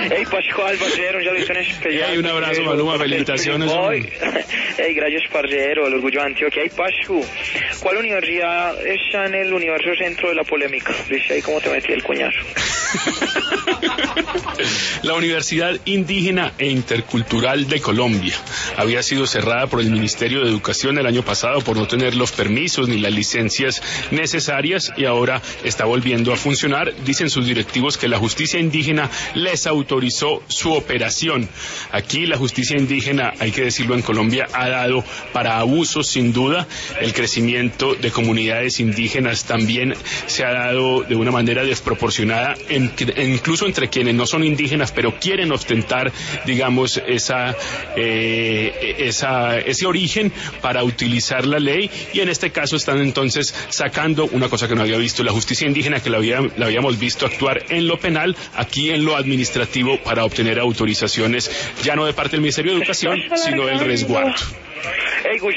Ei, Pascoal, parceiro, un saluto especial. Hey, un abrazo, Maluma, felicitaciones. Hey, gracias, parceiro, el orgullo de Antioquia. Hey, Pascu, ¿cuál universidad está en el universo centro de la polémica? ¿Viste ahí cómo te metí el coñazo? La Universidad Indígena e Intercultural de Colombia había sido cerrada por el Ministerio de Educación el año pasado por no tener los permisos ni las licencias necesarias y ahora está volviendo a funcionar. Dicen sus directivos que la justicia indígena les autorizó su operación. Aquí la justicia indígena, hay que decirlo, en Colombia ha dado para abusos sin duda. El crecimiento de comunidades indígenas también se ha dado de una manera desproporcionada, incluso entre quienes no son indígenas pero quieren ostentar, digamos, ese origen para utilizar la ley, y en este caso están entonces sacando una cosa que no había visto la justicia indígena, que la habíamos visto actuar en lo penal, aquí en lo administrativo para obtener autorizaciones ya no de parte del Ministerio de Educación, sino del resguardo.